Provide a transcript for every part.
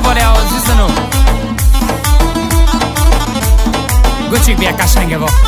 بالا عزیزنو گوچیک بیا قشنگه با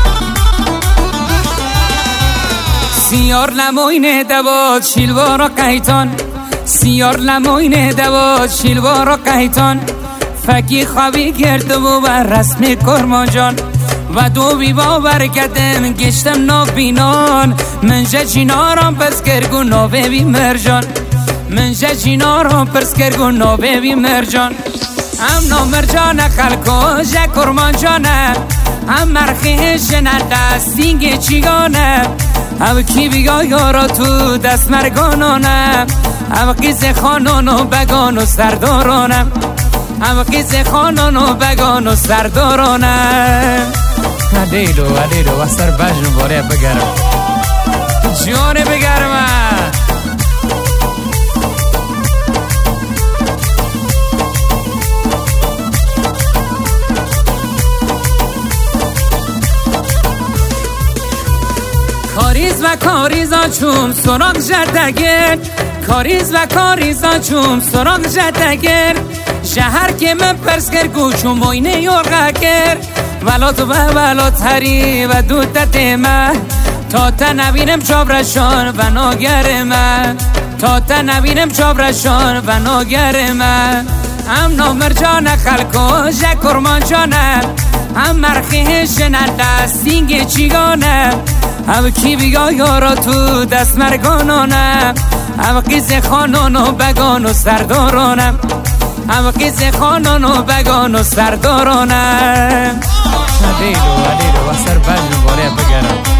سیار لموینه دواد شیلوار و قیتان سیار لموینه دواد شیلوار و قیتان فکی خوابی کرده و بر رسم کرمان جان و دو بی باور کردم گشتم نابینان من جینارم پس کرگو نوه بی مرجان من جینارم پس کرگو نوه بی مرجان هم نامرجان خلکو جا کرمان جانه هم مرخیش ندستینگ چیگانه هم کی بیا یارا تو دست مرگانانه هم قیز خانان و بگان و سردارانم هم قیز خانان و بگان و سردارانم علیلو و سر بجن باره بگرم جانه بگرم کاریز و کاریزا چوم سراغ جدگر کاریز و کاریزا چوم سراغ جدگر شهر که من پرسگر گوچو موینه یورغا کر ولات و ولات هری و دوتت من تا تا نبینم چابرشان و ناگر من تا تا نبینم چابرشان و ناگر من هم نامرجان خلکو جا کرمان جانم هم مرخیش ندستینگ چیگانم هم کی بیا یارا تو دست مرگانانم هم قیز خانان و بگان و سردارانم هم قیز خانان و بگان و سردارانم علیلو و سر بجن باره بگرم